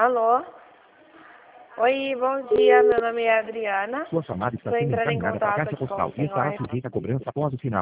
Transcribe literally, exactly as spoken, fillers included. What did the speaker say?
Alô? Oi, bom dia, meu nome é Adriana. Sua chamada está Estou sendo entrando em encaminhada para a contato caixa aqui com postal o e estará senhor. sujeita a cobrança após o sinal.